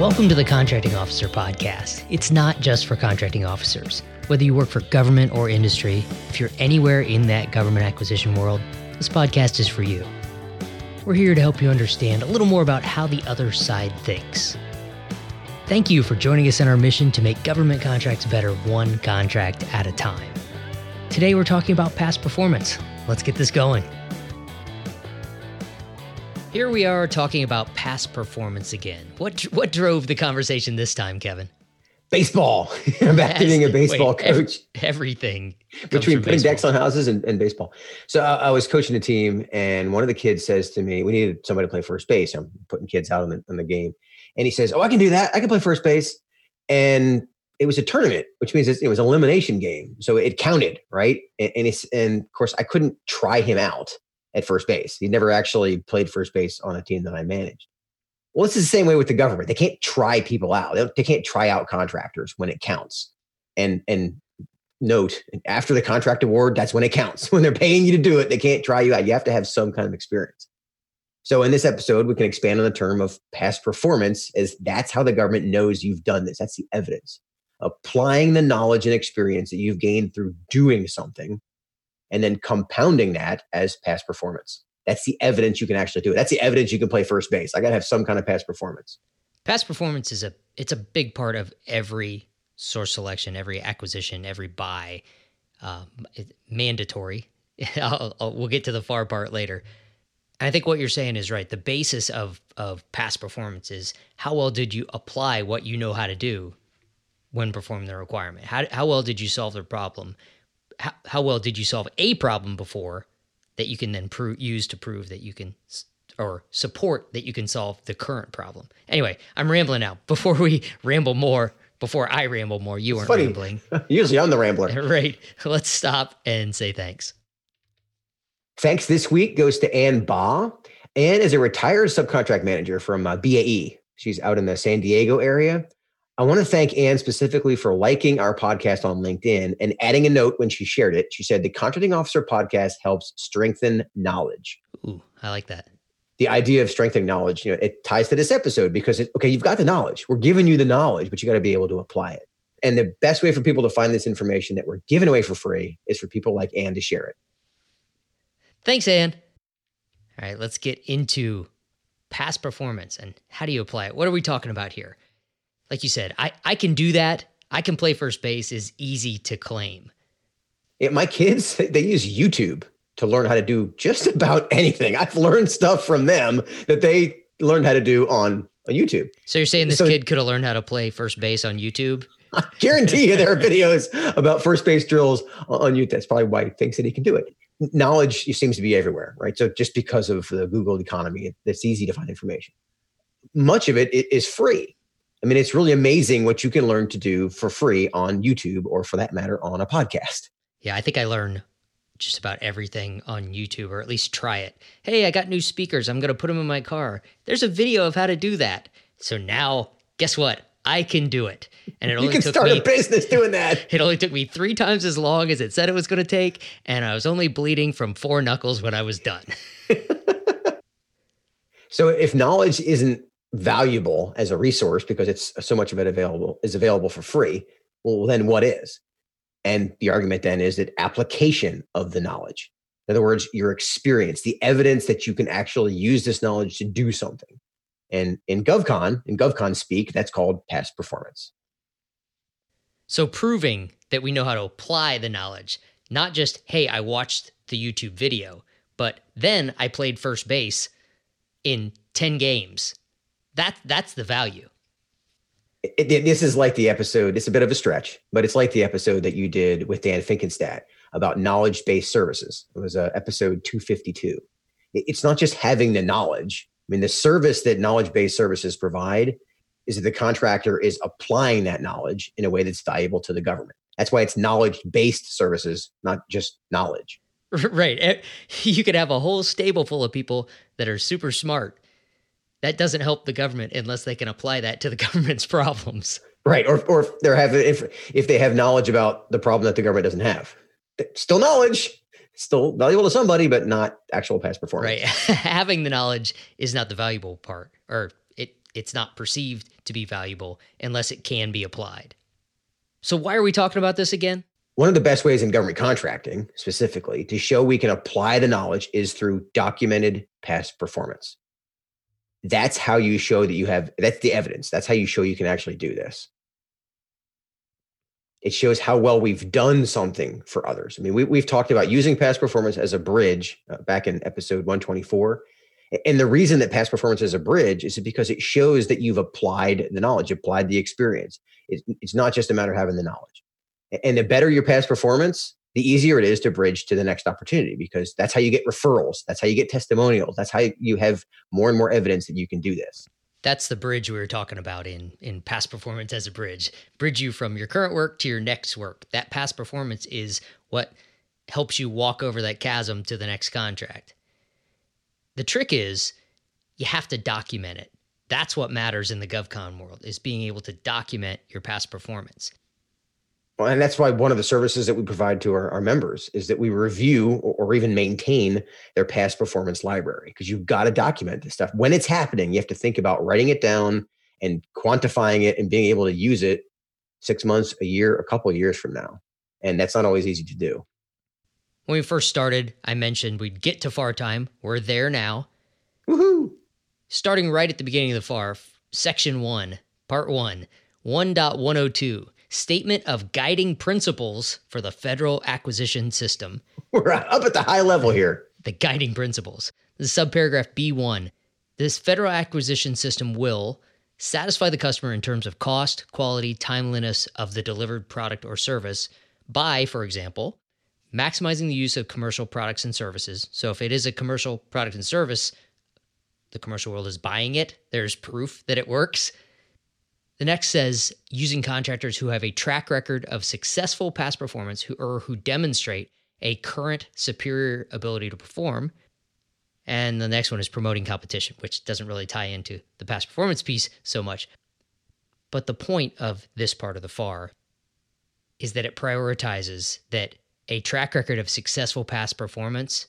Welcome to the Contracting Officer Podcast. It's not just for contracting officers. Whether you work for government or industry, if you're anywhere in that government acquisition world, this podcast is for you. We're here to help you understand a little more about how the other side thinks. Thank you for joining us in our mission to make government contracts better one contract at a time. Today we're talking about past performance. Let's get this going. Here we are talking about past performance again. What drove the conversation this time, Kevin? Baseball. I'm back to being a baseball coach. Everything. Between putting decks on houses and baseball. So I was coaching a team, and one of the kids says to me, we needed somebody to play first base. I'm putting kids out on the game. And he says, I can do that. I can play first base. And it was a tournament, which means it was an elimination game. So it counted, right? And of course, I couldn't try him out at first base. He never actually played first base on a team that I managed. Well, it's the same way with the government. They can't try people out. They can't try out contractors when it counts. And note, after the contract award, that's when it counts. When they're paying you to do it, they can't try you out. You have to have some kind of experience. So in this episode, we can expand on the term of past performance, as that's how the government knows you've done this. That's the evidence. Applying the knowledge and experience that you've gained through doing something, and then compounding that as past performance. That's the evidence you can actually do it. That's the evidence you can play first base. I got to have some kind of past performance. Past performance it's a big part of every source selection, every acquisition, every buy. Mandatory. We'll get to the far part later. And I think what you're saying is right. The basis of past performance is how well did you apply what you know how to do when performing the requirement? How well did you solve the problem? How well did you solve a problem before that you can then use to prove that you can, or support that you can solve the current problem? Anyway, I'm rambling now. Before I ramble more, you weren't rambling. Usually I'm the rambler. Right. Let's stop and say thanks. Thanks this week goes to Ann Baugh. Ann is a retired subcontract manager from BAE. She's out in the San Diego area. I want to thank Ann specifically for liking our podcast on LinkedIn and adding a note when she shared it. She said, the Contracting Officer podcast helps strengthen knowledge. Ooh, I like that. The idea of strengthening knowledge, it ties to this episode because you've got the knowledge. We're giving you the knowledge, but you got to be able to apply it. And the best way for people to find this information that we're giving away for free is for people like Ann to share it. Thanks, Ann. All right, let's get into past performance and how do you apply it? What are we talking about here? Like you said, I can do that. I can play first base is easy to claim. My kids, they use YouTube to learn how to do just about anything. I've learned stuff from them that they learned how to do on YouTube. So you're saying this kid could have learned how to play first base on YouTube? I guarantee you there are videos about first base drills on YouTube. That's probably why he thinks that he can do it. Knowledge seems to be everywhere, right? So just because of the Google economy, it's easy to find information. Much of it is free. I mean, it's really amazing what you can learn to do for free on YouTube, or for that matter, on a podcast. Yeah, I think I learn just about everything on YouTube, or at least try it. Hey, I got new speakers. I'm going to put them in my car. There's a video of how to do that. So now, guess what? I can do it. And it only you can start a business doing that. It only took me 3 times as long as it said it was going to take, and I was only bleeding from 4 knuckles when I was done. So if knowledge isn't valuable as a resource because it's so much of it is available for free, well, then what is? And the argument then is that application of the knowledge. In other words, your experience, the evidence that you can actually use this knowledge to do something. And in GovCon speak, that's called past performance. So proving that we know how to apply the knowledge, not just, hey, I watched the YouTube video, but then I played first base in 10 games. That's the value. This is like the episode, it's a bit of a stretch, but it's like the episode that you did with Dan Finkenstadt about knowledge-based services. It was episode 252. It's not just having the knowledge. I mean, the service that knowledge-based services provide is that the contractor is applying that knowledge in a way that's valuable to the government. That's why it's knowledge-based services, not just knowledge. Right. You could have a whole stable full of people that are super smart. That doesn't help the government unless they can apply that to the government's problems. Right. Or if they have knowledge about the problem that the government doesn't have. Still knowledge, still valuable to somebody, but not actual past performance. Right. Having the knowledge is not the valuable part, or it's not perceived to be valuable unless it can be applied. So why are we talking about this again? One of the best ways in government contracting, specifically, to show we can apply the knowledge is through documented past performance. That's how you show that that's the evidence. That's how you show you can actually do this. It shows how well we've done something for others. I mean, we've talked about using past performance as a bridge back in episode 124. And the reason that past performance is a bridge is because it shows that you've applied the knowledge, applied the experience. It's not just a matter of having the knowledge. And the better your past performance, the easier it is to bridge to the next opportunity, because that's how you get referrals. That's how you get testimonials. That's how you have more and more evidence that you can do this. That's the bridge we were talking about in past performance as a bridge. Bridge you from your current work to your next work. That past performance is what helps you walk over that chasm to the next contract. The trick is you have to document it. That's what matters in the GovCon world, is being able to document your past performance. Well, and that's why one of the services that we provide to our members is that we review or even maintain their past performance library, because you've got to document this stuff. When it's happening, you have to think about writing it down and quantifying it and being able to use it 6 months, a year, a couple of years from now. And that's not always easy to do. When we first started, I mentioned we'd get to FAR time. We're there now. Woohoo! Starting right at the beginning of the FAR, Section 1, Part 1, 1.102, Statement of Guiding Principles for the Federal Acquisition System. We're up at the high level here. The guiding principles. This is subparagraph B1. This Federal Acquisition System will satisfy the customer in terms of cost, quality, timeliness of the delivered product or service by, for example, maximizing the use of commercial products and services. So if it is a commercial product and service, the commercial world is buying it. There's proof that it works. The next says using contractors who have a track record of successful past performance who demonstrate a current superior ability to perform. And the next one is promoting competition, which doesn't really tie into the past performance piece so much. But the point of this part of the FAR is that it prioritizes that a track record of successful past performance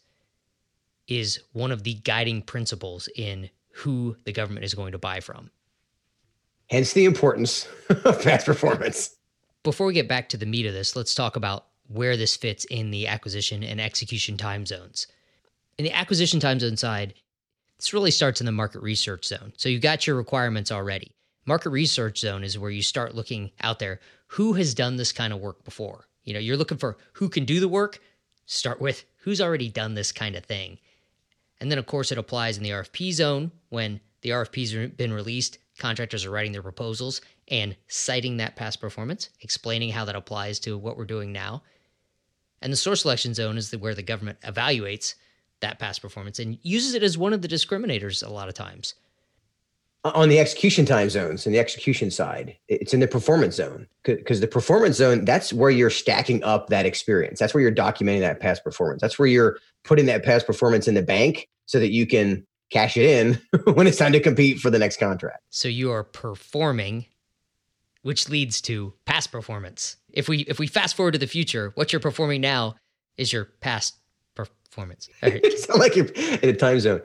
is one of the guiding principles in who the government is going to buy from. Hence the importance of past performance. Before we get back to the meat of this, let's talk about where this fits in the acquisition and execution time zones. In the acquisition time zone side, this really starts in the market research zone. So you've got your requirements already. Market research zone is where you start looking out there. Who has done this kind of work before? You know, you're looking for who can do the work. Start with who's already done this kind of thing. And then, of course, it applies in the RFP zone. When the RFPs have been released, contractors are writing their proposals and citing that past performance, explaining how that applies to what we're doing now. And the source selection zone is where the government evaluates that past performance and uses it as one of the discriminators a lot of times. On the execution time zones and the execution side, it's in the performance zone, because the performance zone, that's where you're stacking up that experience. That's where you're documenting that past performance. That's where you're putting that past performance in the bank so that you can cash it in when it's time to compete for the next contract. So you are performing, which leads to past performance. If we fast forward to the future, what you're performing now is your past performance. All right. You sound like you're in a time zone.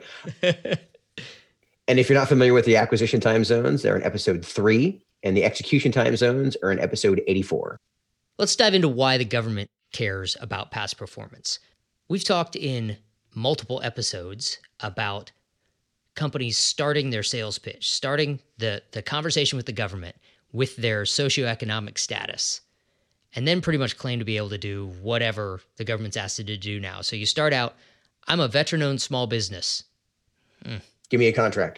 And if you're not familiar with the acquisition time zones, they're in episode 3, and the execution time zones are in episode 84. Let's dive into why the government cares about past performance. We've talked in multiple episodes about companies starting their sales pitch, starting the conversation with the government with their socioeconomic status, and then pretty much claim to be able to do whatever the government's asked it to do now. So you start out, I'm a veteran-owned small business. Give me a contract.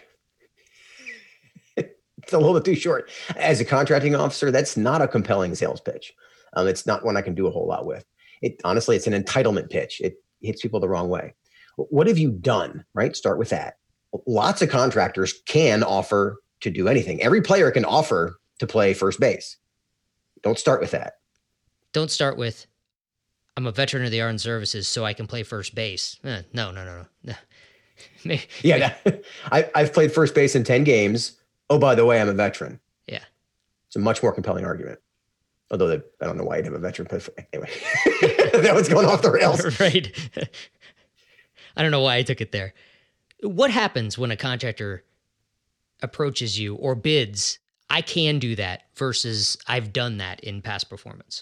It's a little bit too short. As a contracting officer, that's not a compelling sales pitch. It's not one I can do a whole lot with. Honestly, it's an entitlement pitch. It hits people the wrong way. What have you done, right? Start with that. Lots of contractors can offer to do anything. Every player can offer to play first base. Don't start with that. Don't start with, I'm a veteran of the armed services, so I can play first base. No. Yeah, I've played first base in 10 games. Oh, by the way, I'm a veteran. Yeah. It's a much more compelling argument. Although I don't know why you'd have a veteran play. Anyway, that was going off the rails. Right. I don't know why I took it there. What happens when a contractor approaches you or bids, I can do that versus I've done that in past performance?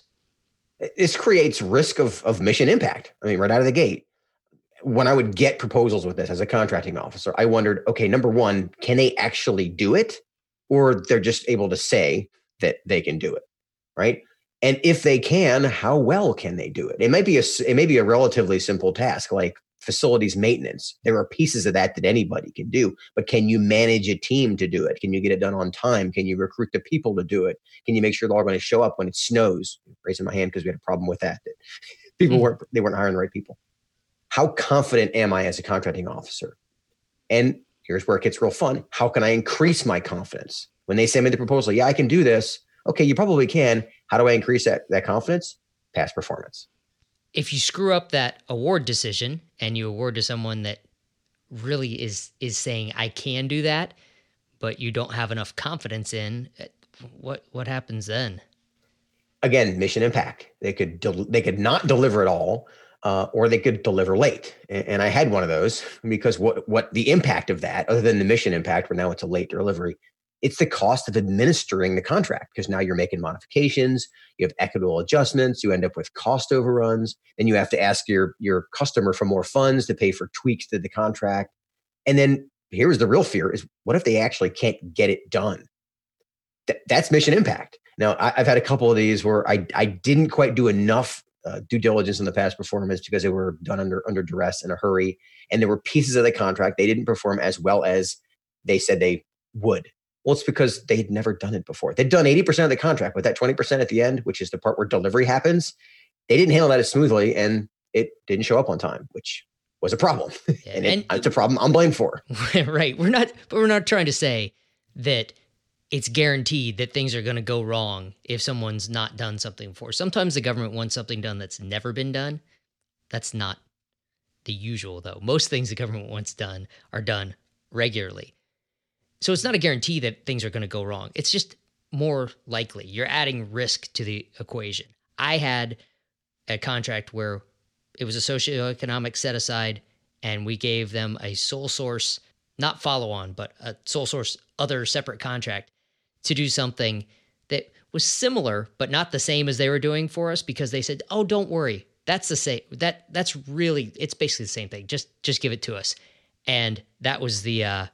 This creates risk of mission impact. I mean, right out of the gate, when I would get proposals with this as a contracting officer, I wondered, okay, number one, can they actually do it? Or they're just able to say that they can do it, right? And if they can, how well can they do it? It may be a relatively simple task like facilities maintenance. There are pieces of that anybody can do, but can you manage a team to do it? Can you get it done on time? Can you recruit the people to do it? Can you make sure they're all going to show up when it snows? Raising my hand because we had a problem with that. People weren't hiring the right people. How confident am I as a contracting officer? And here's where it gets real fun. How can I increase my confidence? When they send me the proposal, yeah, I can do this. Okay, you probably can. How do I increase that confidence? Past performance. If you screw up that award decision and you award to someone that really is saying, I can do that, but you don't have enough confidence in, what happens then? Again, mission impact. They could not deliver at all, or they could deliver late. And I had one of those because what the impact of that, other than the mission impact, where now it's a late delivery, it's the cost of administering the contract because now you're making modifications, you have equitable adjustments, you end up with cost overruns, then you have to ask your customer for more funds to pay for tweaks to the contract. And then here's the real fear is what if they actually can't get it done? That's mission impact. Now, I've had a couple of these where I didn't quite do enough due diligence in the past performance because they were done under duress in a hurry. And there were pieces of the contract they didn't perform as well as they said they would. Well, it's because they had never done it before. They'd done 80% of the contract, but that 20% at the end, which is the part where delivery happens, they didn't handle that as smoothly and it didn't show up on time, which was a problem. Yeah, and it's a problem I'm blamed for. Right. We're not trying to say that it's guaranteed that things are going to go wrong if someone's not done something before. Sometimes the government wants something done that's never been done. That's not the usual, though. Most things the government wants done are done regularly. So it's not a guarantee that things are going to go wrong. It's just more likely. You're adding risk to the equation. I had a contract where it was a socioeconomic set aside, and we gave them a sole source, not follow on, but a sole source other separate contract to do something that was similar, but not the same as they were doing for us because they said, oh, don't worry. That's the same. That's really, it's basically the same thing. Just give it to us. And that was the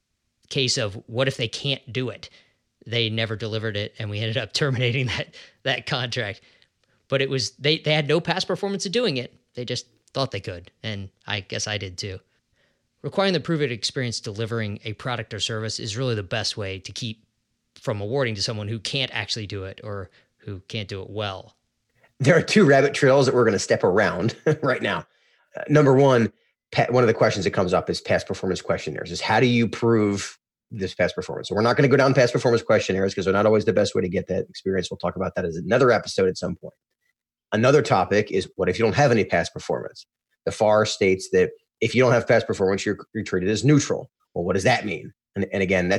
case of what if they can't do it? They never delivered it, and we ended up terminating that contract. But it was they had no past performance of doing it. They just thought they could, and I guess I did too. Requiring the proven experience delivering a product or service is really the best way to keep from awarding to someone who can't actually do it or who can't do it well. There are two rabbit trails that we're going to step around right now. Number one of the questions that comes up is past performance questionnaires. Is how do you prove this past performance? So we're not going to go down past performance questionnaires because they're not always the best way to get that experience. We'll talk about that as another episode at some point. Another topic is what if you don't have any past performance? The FAR states that if you don't have past performance, you're treated as neutral. Well, what does that mean? And again,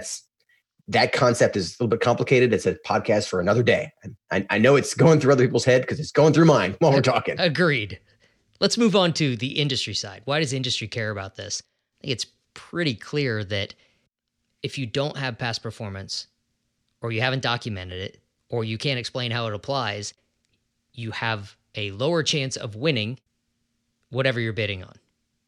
that concept is a little bit complicated. It's a podcast for another day. I know it's going through other people's head because it's going through mine while we're talking. Agreed. Let's move on to the industry side. Why does industry care about this? I think it's pretty clear that if you don't have past performance or you haven't documented it or you can't explain how it applies, you have a lower chance of winning whatever you're bidding on.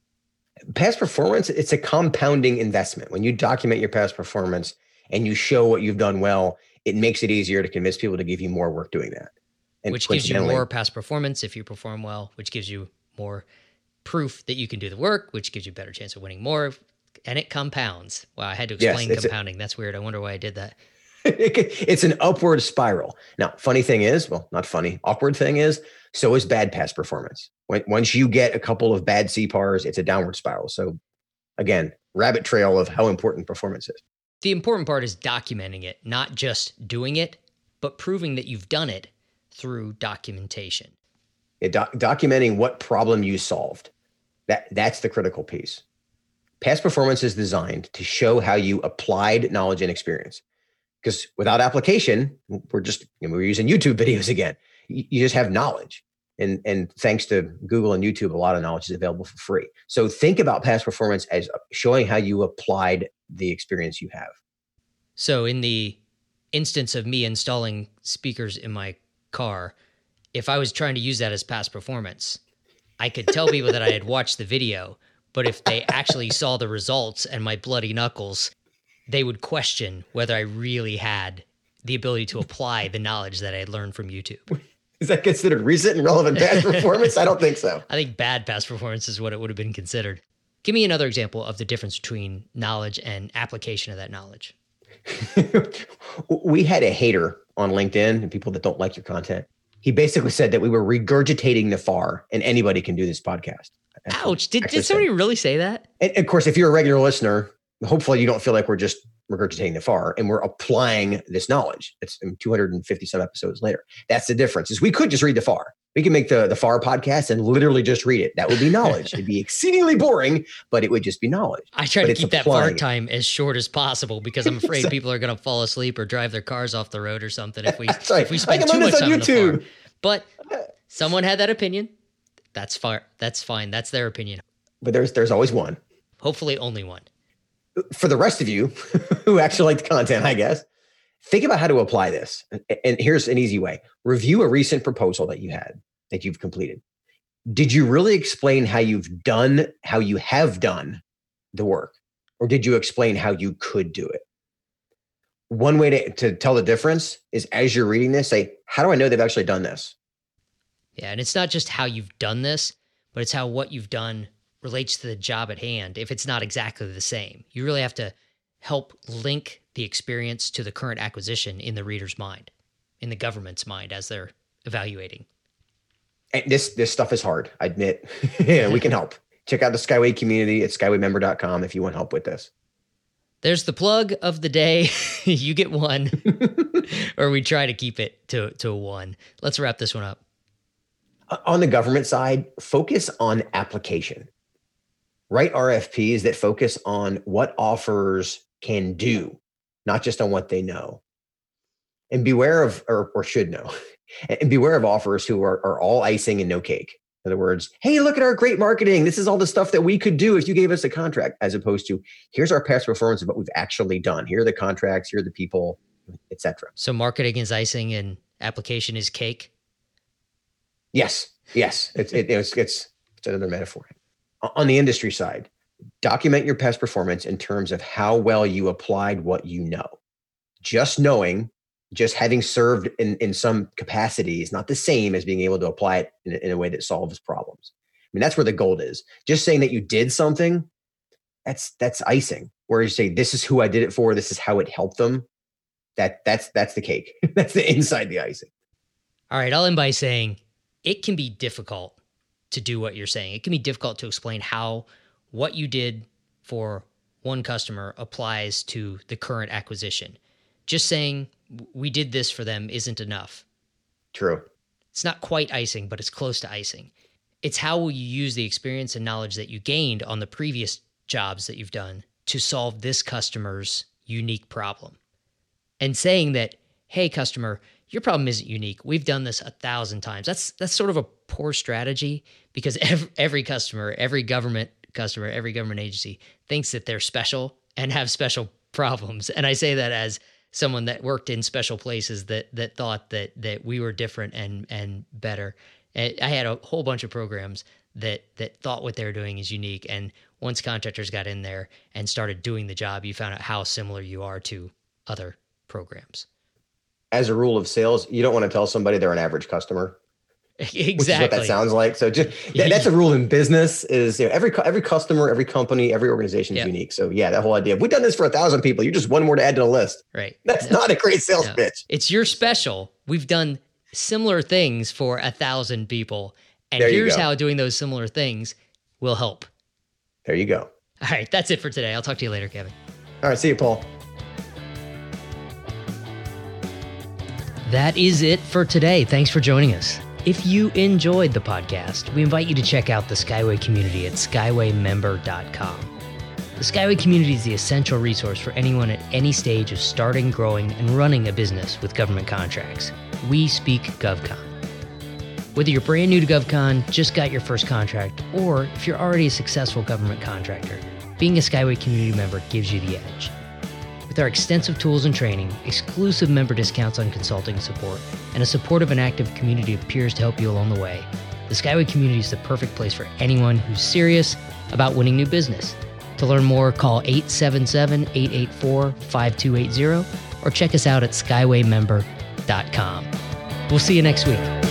Past performance, it's a compounding investment. When you document your past performance and you show what you've done well, it makes it easier to convince people to give you more work doing that. And which gives you more past performance if you perform well, which gives you more proof that you can do the work, which gives you a better chance of winning more, and it compounds. Wow, I had to explain compounding. That's weird. I wonder why I did that. It's an upward spiral. Now, funny thing is, well, not funny, awkward thing is, so is bad past performance. Once you get a couple of bad CPARs, it's a downward spiral. So again, rabbit trail of how important performance is. The important part is documenting it, not just doing it, but proving that you've done it through documentation. Documenting what problem you solved. That's the critical piece. Past performance is designed to show how you applied knowledge and experience. Because without application, we're using YouTube videos again. You just have knowledge. And thanks to Google and YouTube, a lot of knowledge is available for free. So think about past performance as showing how you applied the experience you have. So in the instance of me installing speakers in my car, if I was trying to use that as past performance, I could tell people that I had watched the video, but if they actually saw the results and my bloody knuckles, they would question whether I really had the ability to apply the knowledge that I had learned from YouTube. Is that considered recent and relevant past performance? I don't think so. I think bad past performance is what it would have been considered. Give me another example of the difference between knowledge and application of that knowledge. We had a hater on LinkedIn and people that don't like your content. He basically said that we were regurgitating the FAR and anybody can do this podcast. Ouch. Did somebody really say that? And of course, if you're a regular listener, hopefully you don't feel like we're just regurgitating the FAR and we're applying this knowledge. It's 250 some episodes later. That's the difference is we could just read the FAR. We can make the FAR podcast and literally just read it. That would be knowledge. It'd be exceedingly boring, but it would just be knowledge. I try to keep that FAR time as short as possible because I'm afraid people are going to fall asleep or drive their cars off the road or something if we spend too much time on YouTube. The FAR. But someone had that opinion. That's fine. That's fine. That's their opinion. But there's always one. Hopefully only one. For the rest of you who actually like the content, I guess, think about how to apply this. And here's an easy way. Review a recent proposal that you've completed. Did you really explain how you have done the work? Or did you explain how you could do it? One way to tell the difference is as you're reading this, say, how do I know they've actually done this? Yeah, and it's not just how you've done this, but it's how what you've done relates to the job at hand if it's not exactly the same. You really have to help link the experience to the current acquisition in the reader's mind, in the government's mind as they're evaluating. And this stuff is hard, I admit. Yeah, we can help. Check out the Skyway community at skywaymember.com if you want help with this. There's the plug of the day. You get one, or we try to keep it to one. Let's wrap this one up. On the government side, focus on application. Write RFPs that focus on what offers can do, not just on what they know. And beware of, or should know, and beware of offers who are all icing and no cake. In other words, hey, look at our great marketing. This is all the stuff that we could do if you gave us a contract, as opposed to here's our past performance of what we've actually done. Here are the contracts, here are the people, etc. So marketing is icing and application is cake? Yes. It's another metaphor. On the industry side, document your past performance in terms of how well you applied what you know. Just having served in some capacity is not the same as being able to apply it in a way that solves problems. I mean, that's where the gold is. Just saying that you did something, that's icing. Where you say, this is who I did it for, this is how it helped them. That's the cake. That's the inside the icing. All right, I'll end by saying it can be difficult to do what you're saying. It can be difficult to explain how what you did for one customer applies to the current acquisition. Just saying we did this for them isn't enough. True. It's not quite icing, but it's close to icing. It's how will you use the experience and knowledge that you gained on the previous jobs that you've done to solve this customer's unique problem. And saying that, hey, customer, your problem isn't unique. We've done this 1,000 times. That's sort of a poor strategy because every customer, every government agency thinks that they're special and have special problems. And I say that as someone that worked in special places that thought that we were different and better. And I had a whole bunch of programs that thought what they were doing is unique. And once contractors got in there and started doing the job, you found out how similar you are to other programs. As a rule of sales, you don't want to tell somebody they're an average customer. Exactly. Which is what that sounds like. So just that's a rule in business is every customer, every company, every organization is unique. So yeah, that whole idea of we've done this for 1,000 people. You're just one more to add to the list. Right. That's not a great sales pitch. It's you're special. We've done similar things for 1,000 people. And here's how doing those similar things will help. There you go. All right. That's it for today. I'll talk to you later, Kevin. All right. See you, Paul. That is it for today. Thanks for joining us. If you enjoyed the podcast, we invite you to check out the Skyway community at skywaymember.com. The Skyway community is the essential resource for anyone at any stage of starting, growing, and running a business with government contracts. We speak GovCon. Whether you're brand new to GovCon, just got your first contract, or if you're already a successful government contractor, being a Skyway community member gives you the edge. With our extensive tools and training, exclusive member discounts on consulting support, and a supportive and active community of peers to help you along the way, the Skyway community is the perfect place for anyone who's serious about winning new business. To learn more, call 877-884-5280 or check us out at skywaymember.com. We'll see you next week.